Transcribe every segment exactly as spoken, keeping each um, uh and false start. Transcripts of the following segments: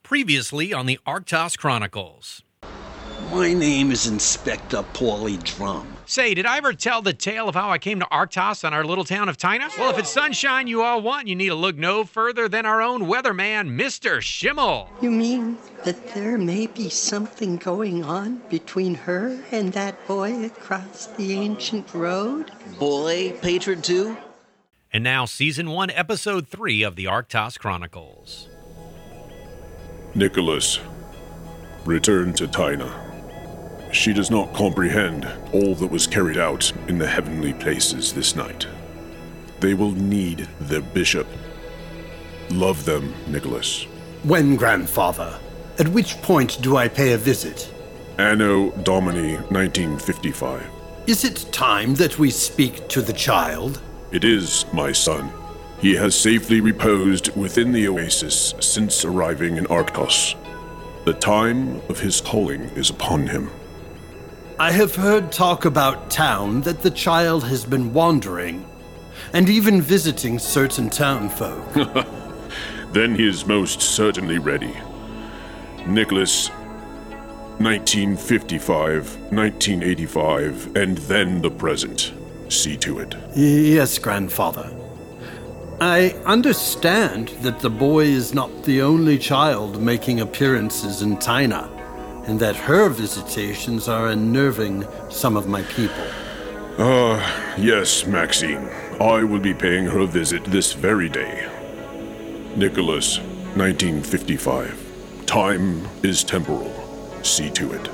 Previously on the Arctos Chronicles. My name is Inspector Paulie Drum. Say, did I ever tell the tale of how I came to Arctos on our little town of Tina? Well, if it's sunshine you all want, you need to look no further than our own weatherman, Mister Schimmel. You mean that there may be something going on between her and that boy across the ancient road? Boy, patron two? And now, Season one, Episode three of the Arctos Chronicles. Nicholas, return to Tina. She does not comprehend all that was carried out in the heavenly places this night. They will need their bishop. Love them, Nicholas. When, grandfather? At which point do I pay a visit? Anno Domini nineteen fifty-five. Is it time that we speak to the child? It is, my son. He has safely reposed within the oasis since arriving in Arctos. The time of his calling is upon him. I have heard talk about town that the child has been wandering, and even visiting certain townfolk. Then he is most certainly ready. Nicholas, nineteen fifty-five, nineteen eighty-five, and then the present. See to it. Yes, grandfather. I understand that the boy is not the only child making appearances in Tina, and that her visitations are unnerving some of my people. Ah, uh, yes, Maxine. I will be paying her a visit this very day. Nicholas, nineteen fifty-five. Time is temporal. See to it.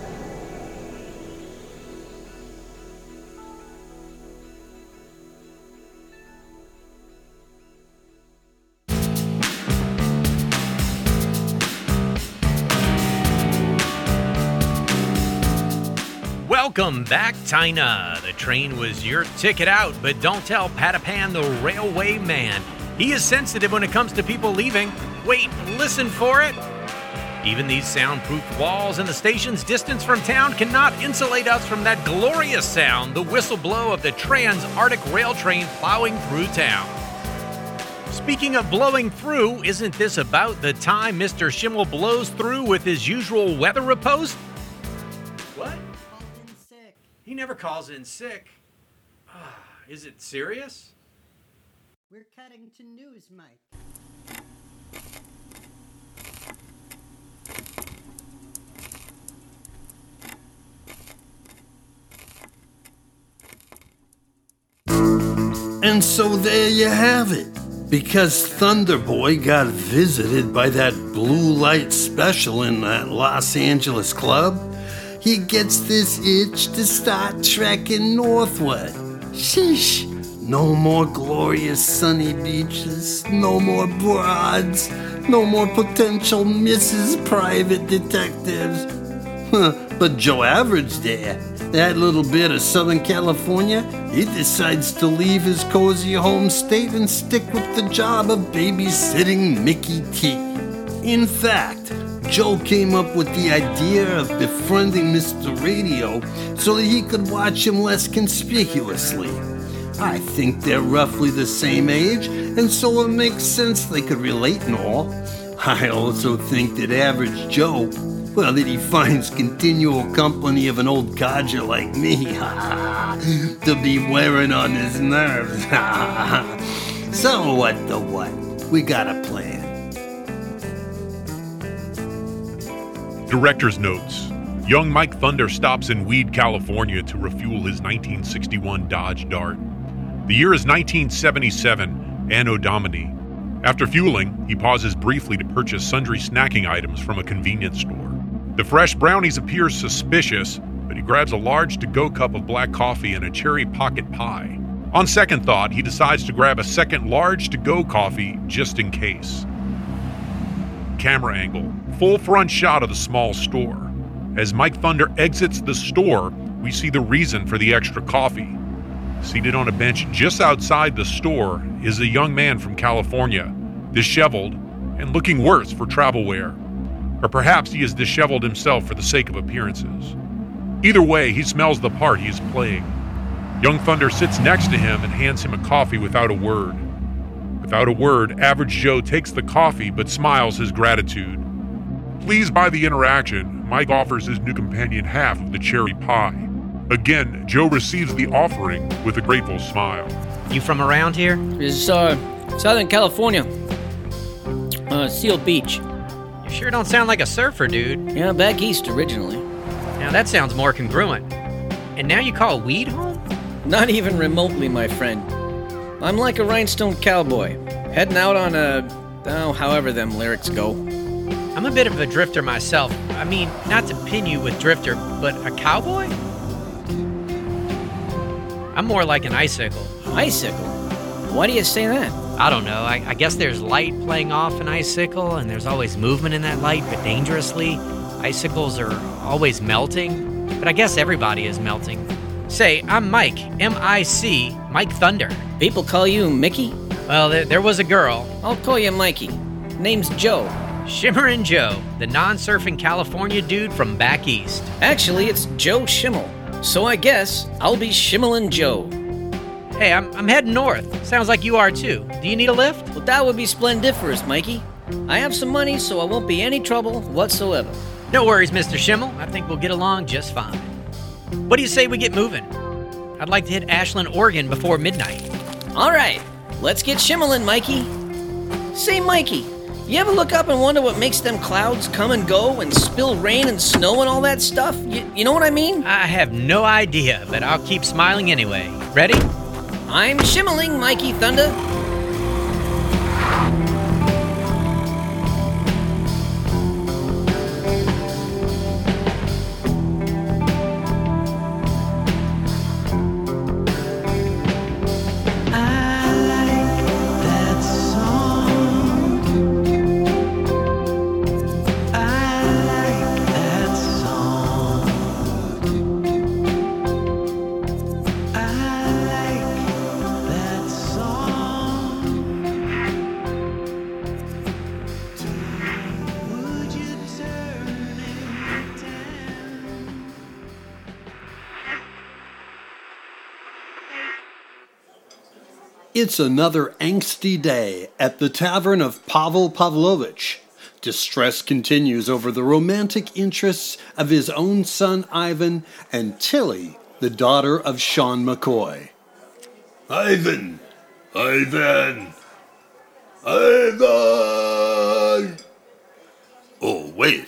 Welcome back, Tina. The train was your ticket out, but don't tell Patapan the railway man. He is sensitive when it comes to people leaving. Wait, listen for it. Even these soundproof walls and the station's distance from town cannot insulate us from that glorious sound, the whistle blow of the Trans-Arctic Rail train plowing through town. Speaking of blowing through, isn't this about the time Mister Schimmel blows through with his usual weather repose? What? He never calls in sick. Ah, is it serious? We're cutting to news, Mike. And so there you have it. Because Thunderboy got visited by that blue light special in that Los Angeles club, he gets this itch to start trekking northward. Sheesh. No more glorious sunny beaches, no more broads, no more potential Missus Private Detectives. Huh, but Joe Average there, that little bit of Southern California, he decides to leave his cozy home state and stick with the job of babysitting Mickey T. In fact, Joe came up with the idea of befriending Mister Radio so that he could watch him less conspicuously. I think they're roughly the same age, and so it makes sense they could relate and all. I also think that average Joe, well, that he finds continual company of an old codger like me to be wearing on his nerves. So what the what? We got a plan. Director's notes. Young Mike Thunder stops in Weed, California to refuel his nineteen sixty-one Dodge Dart. The year is nineteen seventy-seven, Anno Domini. After fueling, he pauses briefly to purchase sundry snacking items from a convenience store. The fresh brownies appear suspicious, but he grabs a large to-go cup of black coffee and a cherry pocket pie. On second thought, he decides to grab a second large to-go coffee just in case. Camera angle. Full front shot of the small store. As Mike Thunder exits the store, we see the reason for the extra coffee. Seated on a bench just outside the store is a young man from California, disheveled and looking worse for travel wear. Or perhaps he is disheveled himself for the sake of appearances. Either way, he smells the part he is playing. Young Thunder sits next to him and hands him a coffee without a word. Without a word, Average Joe takes the coffee but smiles his gratitude. Pleased by the interaction, Mike offers his new companion half of the cherry pie. Again, Joe receives the offering with a grateful smile. You from around here? It's, uh, Southern California. Uh, Seal Beach. You sure don't sound like a surfer, dude. Yeah, back east originally. Now that sounds more congruent. And now you call weed home? Not even remotely, my friend. I'm like a rhinestone cowboy, heading out on a, oh, however them lyrics go. I'm a bit of a drifter myself. I mean, not to pin you with drifter, but a cowboy? I'm more like an icicle. Icicle? Why do you say that? I don't know. I, I guess there's light playing off an icicle, and there's always movement in that light, but dangerously. Icicles are always melting, but I guess everybody is melting. Say, I'm Mike, M I C, Mike Thunder. People call you Mickey? Well, there, there was a girl. I'll call you Mikey. Name's Joe. Shimmerin' Joe, the non-surfing California dude from back east. Actually, it's Joe Schimmel, so I guess I'll be Schimmelin' Joe. Hey, I'm, I'm heading north. Sounds like you are too. Do you need a lift? Well, that would be splendiferous, Mikey. I have some money, so I won't be any trouble whatsoever. No worries, Mister Schimmel. I think we'll get along just fine. What do you say we get moving? I'd like to hit Ashland, Oregon before midnight. All right, let's get Schimmelin', Mikey. Say, Mikey, you ever look up and wonder what makes them clouds come and go and spill rain and snow and all that stuff? You, you know what I mean? I have no idea, but I'll keep smiling anyway. Ready? I'm Schimmeling, Mikey Thunder. It's another angsty day at the tavern of Pavel Pavlovich. Distress continues over the romantic interests of his own son Ivan and Tilly, the daughter of Sean McCoy. Ivan! Ivan! Ivan! Oh, wait.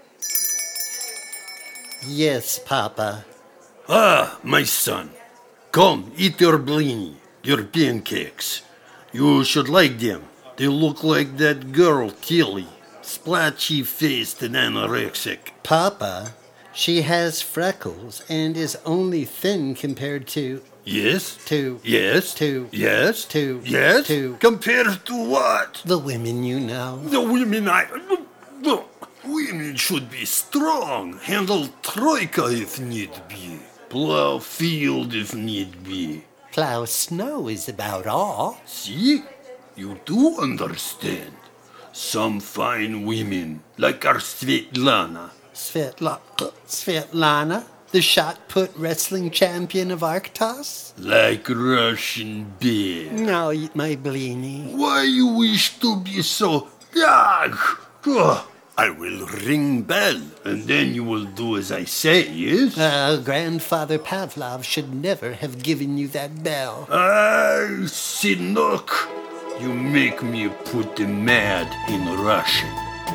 Yes, Papa. Ah, my son. Come, eat your blini, your pancakes. You should like them. They look like that girl, Tilly. Splotchy-faced and anorexic. Papa, she has freckles and is only thin compared to... Yes? To... Yes? To... Yes? To... Yes? To... Compared to what? The women you know. The women I... The women should be strong. Handle troika if need be. Plow field if need be. Plow snow is about all. See? You do understand. Some fine women, like our Svetlana. Svetla... Svetlana? The shot-put wrestling champion of Arctos? Like Russian bear. No, my Blini. Why you wish to be so... Ugh. I will ring bell, and then you will do as I say, yes? Uh, Grandfather Pavlov should never have given you that bell. Ah, Sinok, you make me put the mad in Russian.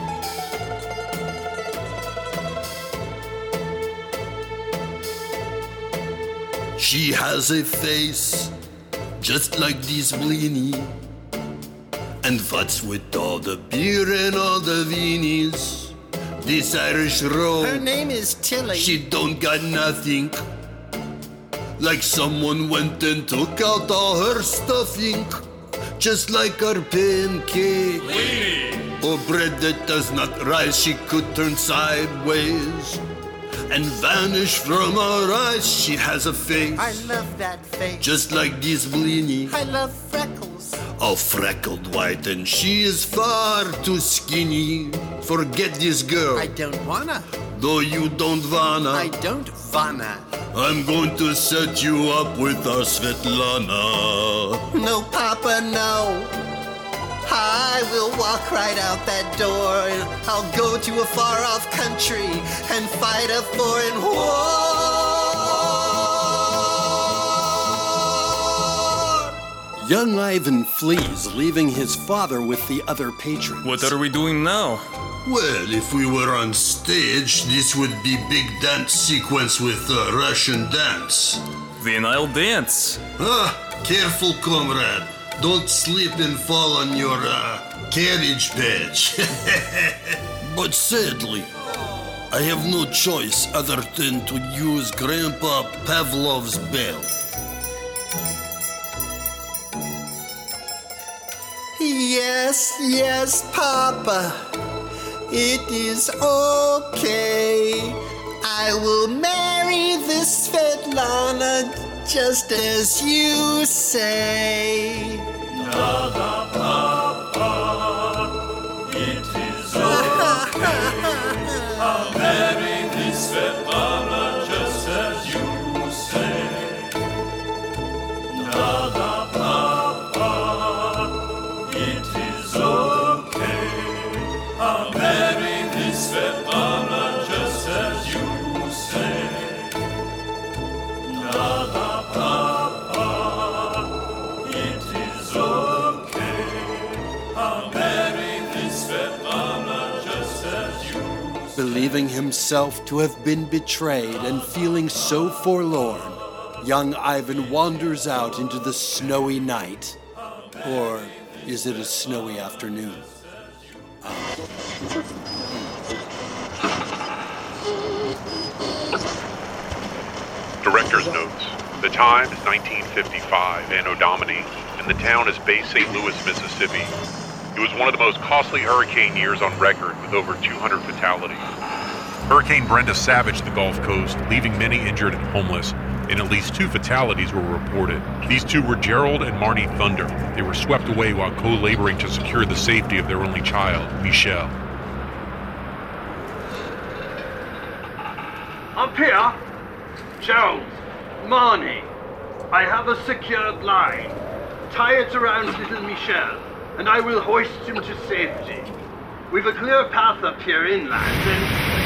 She has a face just like this Blini. And what's with all the beer and all the weenies? This Irish road. Her name is Tilly. She don't got nothing. Like someone went and took out all her stuffing. Just like our pancake. Weenie. Or bread that does not rise, she could turn sideways and vanish from our eyes. She has a face. I love that face. Just like this Blini. I love freckles. All freckled white, and she is far too skinny. Forget this girl. I don't wanna. Though you don't wanna. I don't wanna. I'm going to set you up with our Svetlana. No, Papa, no. I will walk right out that door and I'll go to a far-off country and fight a foreign war. Young Ivan flees, leaving his father with the other patrons. What are we doing now? Well, if we were on stage, this would be big dance sequence with uh, Russian dance. Then I'll dance. Ah, careful, comrade. Don't slip and fall on your uh, cabbage patch. But sadly, I have no choice other than to use Grandpa Pavlov's bell. Yes, yes, Papa. It is okay. I will marry this Svetlana just as you say. Dada, Papa, it is okay. I'll marry this Svetlana just as you say. Dada, Papa, it is okay. I'll marry this Svetlana just as you say. Dada, Papa, it is okay. I'll marry this Svetlana just as you say. Believing himself to have been betrayed and feeling so forlorn, young Ivan wanders out into the snowy night. Or is it a snowy afternoon? Director's notes. The time is nineteen fifty-five, Anno Domini, and the town is Bay Saint Louis, Mississippi. It was one of the most costly hurricane years on record, with over two hundred fatalities. Hurricane Brenda savaged the Gulf Coast, leaving many injured and homeless, and at least two fatalities were reported. These two were Gerald and Marnie Thunder. They were swept away while co-laboring to secure the safety of their only child, Michelle. Up here, Gerald, Marnie, I have a secured line. Tie it around little Michel, and I will hoist him to safety. We've a clear path up here inland, and...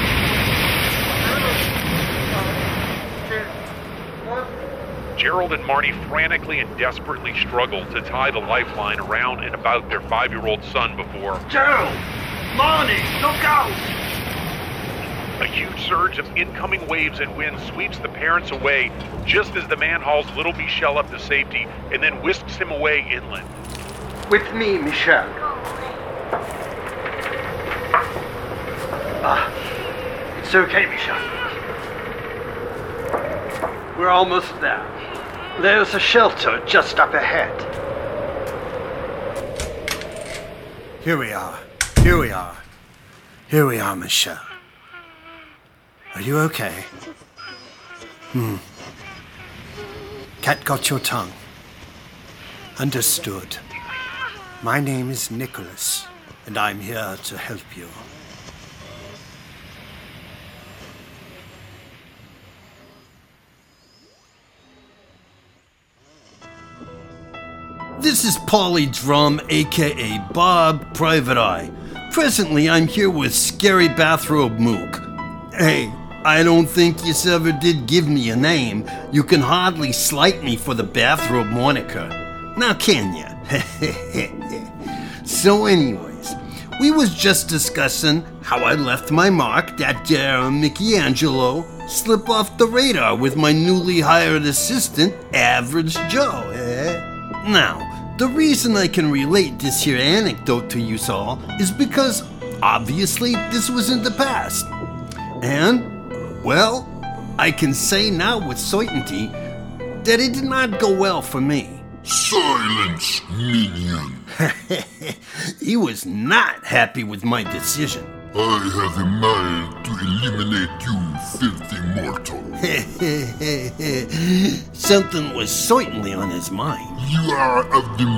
Gerald and Marnie frantically and desperately struggled to tie the lifeline around and about their five-year-old son before... Gerald! Marnie, look out! A huge surge of incoming waves and wind sweeps the parents away just as the man hauls little Michel up to safety and then whisks him away inland. With me, Michel. Ah, it's okay, Michel. We're almost there. There's a shelter just up ahead. Here we are. Here we are. Here we are, Michelle. Are you okay? Hmm. Cat got your tongue. Understood. My name is Nicholas, and I'm here to help you. This is Paulie Drum, aka Bob Private Eye. Presently, I'm here with Scary Bathrobe Mook. Hey, I don't think you ever did give me a name. You can hardly slight me for the bathrobe moniker. Now can ya? So anyways, we was just discussing how I left my mark, that there Michelangelo, slip off the radar with my newly hired assistant, Average Joe, eh? Now, the reason I can relate this here anecdote to you all is because, obviously, this was in the past. And, well, I can say now with certainty that it did not go well for me. Silence, minion. He was not happy with my decision. I have a mind to eliminate you, filthy mortal. Something was certainly on his mind. You are of the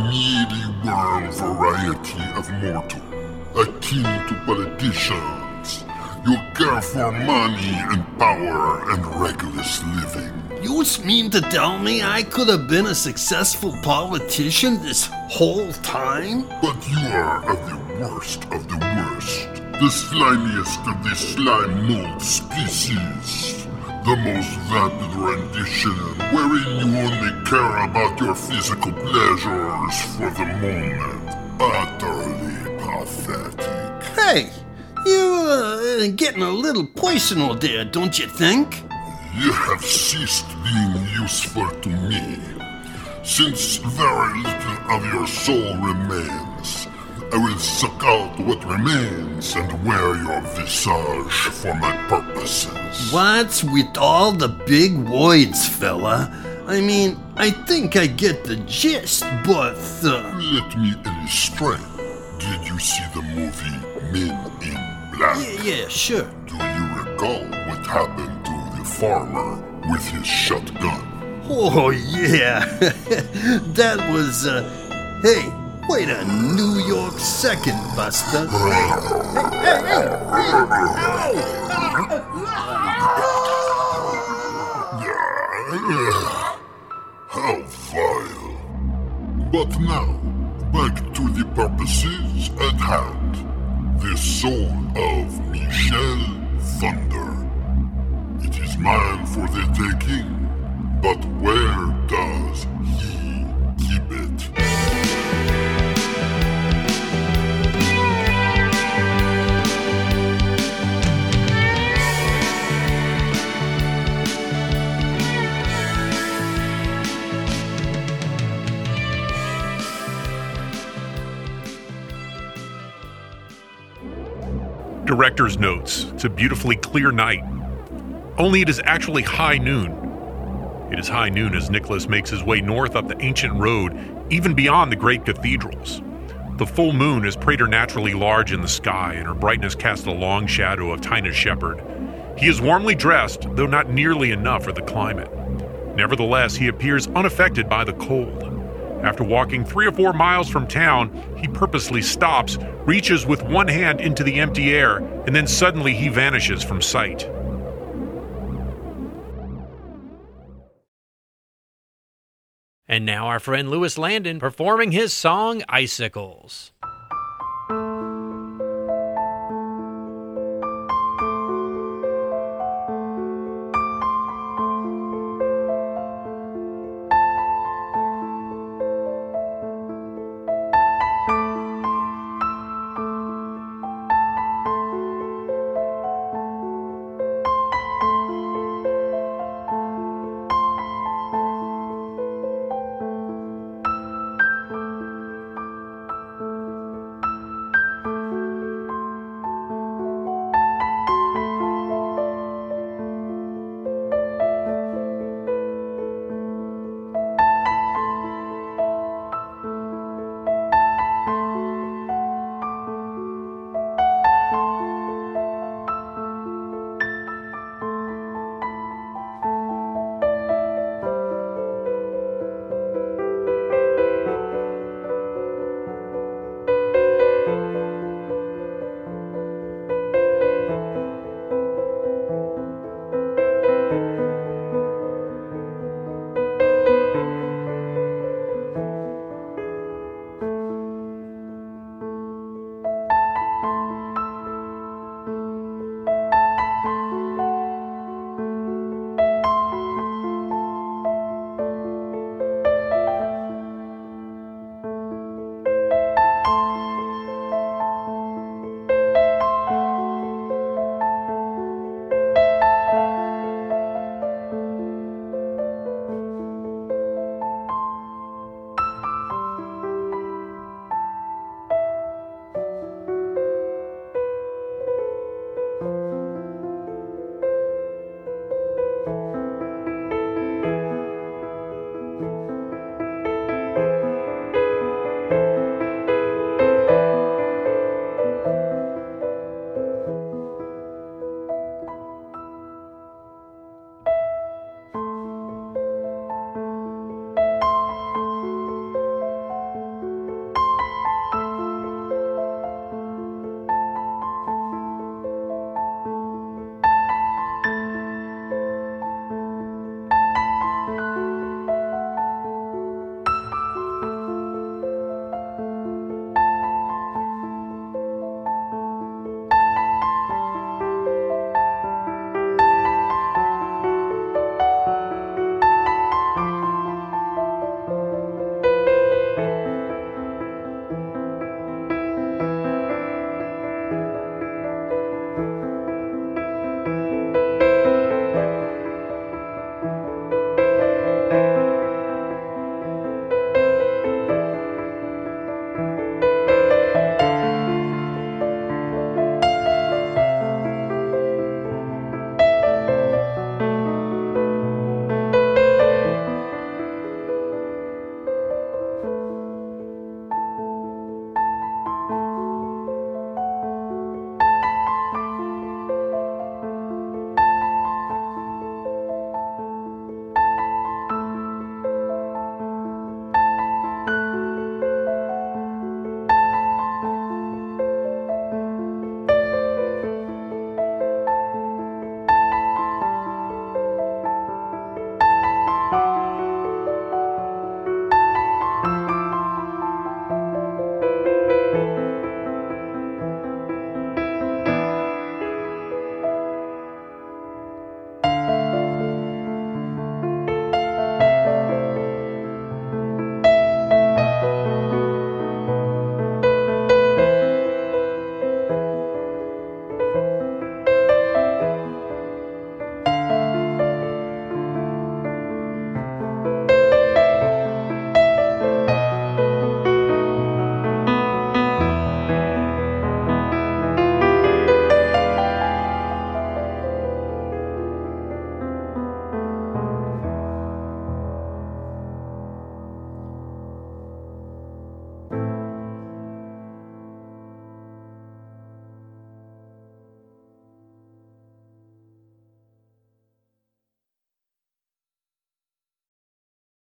medieval variety of mortal, akin to politicians. You care for money and power and reckless living. You mean to tell me I could have been a successful politician this whole time? But you are of the worst of the worst. The slimiest of the slime mold species. The most vapid rendition, wherein you only care about your physical pleasures for the moment. Utterly pathetic. Hey, you're uh, getting a little personal there, don't you think? You have ceased being useful to me. Since very little of your soul remains, I will suck out what remains and wear your visage for my purposes. What's with all the big words, fella? I mean, I think I get the gist, but... Uh... Let me illustrate. Did you see the movie Men in Black? Yeah, yeah, sure. Do you recall what happened to the farmer with his shotgun? Oh, yeah. That was, uh... Hey, wait a New York second, Buster. Hey, hey, hey, hey. How vile. But now, back to the purposes at hand. The soul of Michel Thunder. It is mine for the taking, but where does he keep it? Director's notes. It's a beautifully clear night. Only it is actually high noon. It is high noon as Nicholas makes his way north up the ancient road, even beyond the great cathedrals. The full moon is preternaturally large in the sky, and her brightness casts a long shadow of Tina's shepherd. He is warmly dressed, though not nearly enough for the climate. Nevertheless, he appears unaffected by the cold. After walking three or four miles from town, he purposely stops, reaches with one hand into the empty air, and then suddenly he vanishes from sight. And now our friend Louis Landon performing his song Icicles.